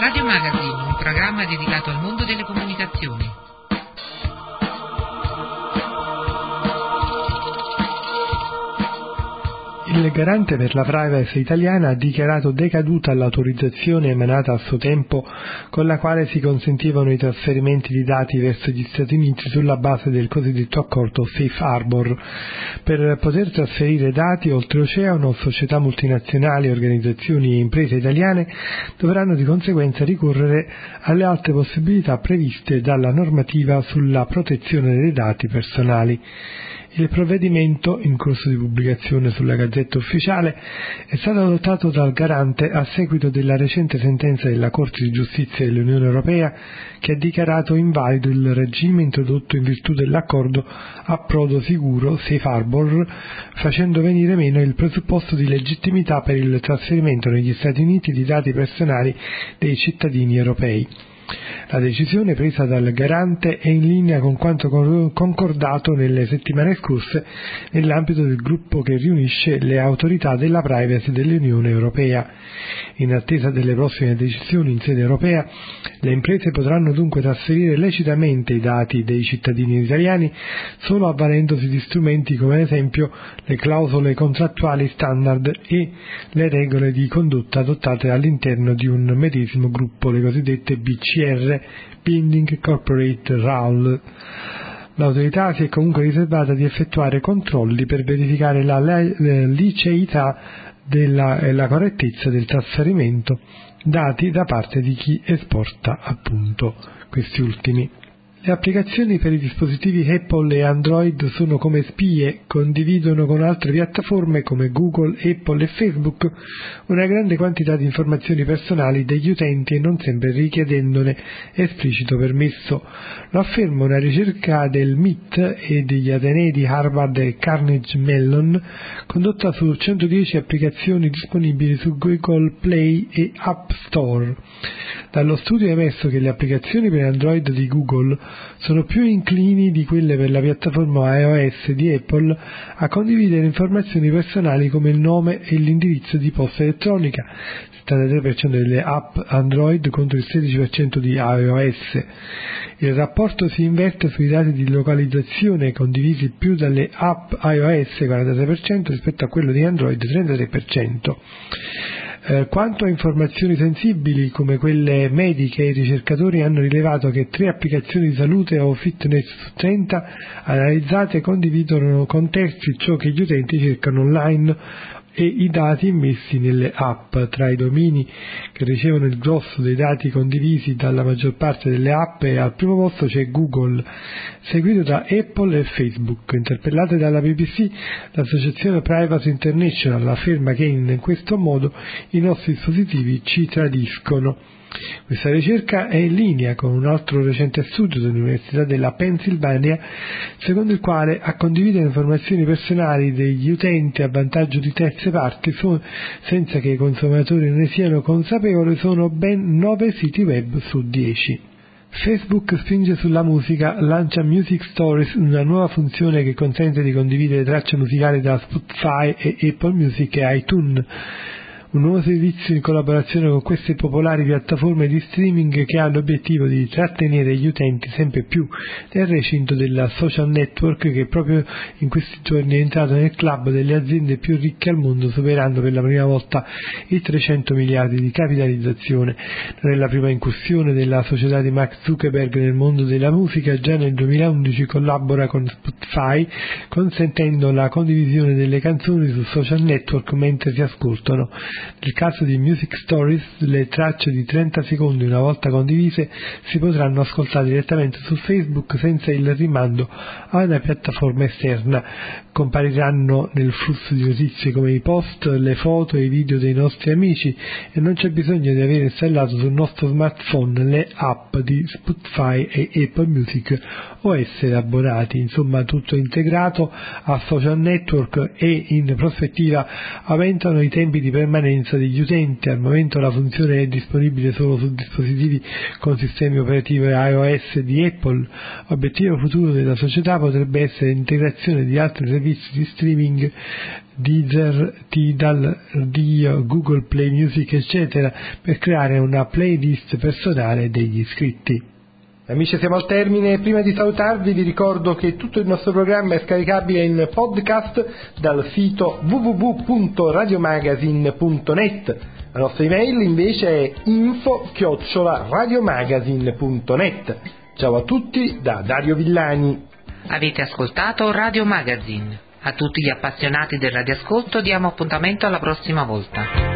Radio Magazine, un programma dedicato al mondo delle comunicazioni. Il garante per la privacy italiana ha dichiarato decaduta l'autorizzazione emanata a suo tempo con la quale si consentivano i trasferimenti di dati verso gli Stati Uniti sulla base del cosiddetto accordo Safe Harbor. Per poter trasferire dati oltreoceano, società multinazionali, organizzazioni e imprese italiane dovranno di conseguenza ricorrere alle altre possibilità previste dalla normativa sulla protezione dei dati personali. Il provvedimento, in corso di pubblicazione sulla Gazzetta Ufficiale, è stato adottato dal Garante a seguito della recente sentenza della Corte di Giustizia dell'Unione Europea che ha dichiarato invalido il regime introdotto in virtù dell'accordo Approdo Sicuro Safe Harbor, facendo venire meno il presupposto di legittimità per il trasferimento negli Stati Uniti di dati personali dei cittadini europei. La decisione presa dal Garante è in linea con quanto concordato nelle settimane scorse nell'ambito del gruppo che riunisce le autorità della privacy dell'Unione Europea. In attesa delle prossime decisioni in sede europea, le imprese potranno dunque trasferire lecitamente i dati dei cittadini italiani solo avvalendosi di strumenti come ad esempio le clausole contrattuali standard e le regole di condotta adottate all'interno di un medesimo gruppo, le cosiddette BCR, Binding Corporate Rule. L'autorità si è comunque riservata di effettuare controlli per verificare la liceità e la correttezza del trasferimento dati da parte di chi esporta appunto questi ultimi. Le applicazioni per i dispositivi Apple e Android sono come spie, condividono con altre piattaforme come Google, Apple e Facebook una grande quantità di informazioni personali degli utenti e non sempre richiedendone esplicito permesso. Lo afferma una ricerca del MIT e degli atenei di Harvard e Carnegie Mellon condotta su 110 applicazioni disponibili su Google Play e App Store. Dallo studio è emerso che le applicazioni per Android di Google sono più inclini di quelle per la piattaforma iOS di Apple a condividere informazioni personali come il nome e l'indirizzo di posta elettronica, 73% delle app Android contro il 16% di iOS. Il rapporto si inverte sui dati di localizzazione condivisi più dalle app iOS 46% rispetto a quello di Android 33%. Quanto a informazioni sensibili come quelle mediche, i ricercatori hanno rilevato che 3 applicazioni di salute o fitness su 30 analizzate condividono con terzi ciò che gli utenti cercano online e i dati immessi nelle app. Tra i domini che ricevono il grosso dei dati condivisi dalla maggior parte delle app al primo posto c'è Google, seguito da Apple e Facebook. Interpellate dalla BBC, l'associazione Privacy International afferma che in questo modo i nostri dispositivi ci tradiscono. Questa ricerca è in linea con un altro recente studio dell'Università della Pennsylvania, secondo il quale a condividere informazioni personali degli utenti a vantaggio di terze parti senza che i consumatori ne siano consapevoli sono ben 9 siti web su 10. Facebook spinge sulla musica, lancia Music Stories, una nuova funzione che consente di condividere tracce musicali da Spotify e Apple Music e iTunes. Un nuovo servizio in collaborazione con queste popolari piattaforme di streaming che ha l'obiettivo di trattenere gli utenti sempre più nel recinto della social network che proprio in questi giorni è entrato nel club delle aziende più ricche al mondo, superando per la prima volta i 300 miliardi di capitalizzazione. Non è la prima incursione della società di Mark Zuckerberg nel mondo della musica. Già nel 2011 collabora con Spotify, consentendo la condivisione delle canzoni su social network mentre si ascoltano. Nel caso di Music Stories, le tracce di 30 secondi una volta condivise si potranno ascoltare direttamente su Facebook senza il rimando a una piattaforma esterna. Compariranno nel flusso di notizie come i post, le foto e i video dei nostri amici e non c'è bisogno di avere installato sul nostro smartphone le app di Spotify e Apple Music o essere abbonati. Insomma, tutto integrato a social network e in prospettiva aumentano i tempi di permanenza permanenza degli utenti. Al momento la funzione è disponibile solo su dispositivi con sistemi operativi iOS di Apple. Obiettivo futuro della società potrebbe essere l'integrazione di altri servizi di streaming, Deezer, Tidal, Dio, Google Play Music, eccetera, per creare una playlist personale degli iscritti. Amici, siamo al termine. Prima di salutarvi vi ricordo che tutto il nostro programma è scaricabile in podcast dal sito www.radiomagazine.net. La nostra email invece è info@radiomagazine.net. Ciao a tutti da Dario Villani. Avete ascoltato Radio Magazine. A tutti gli appassionati del radioascolto diamo appuntamento alla prossima volta.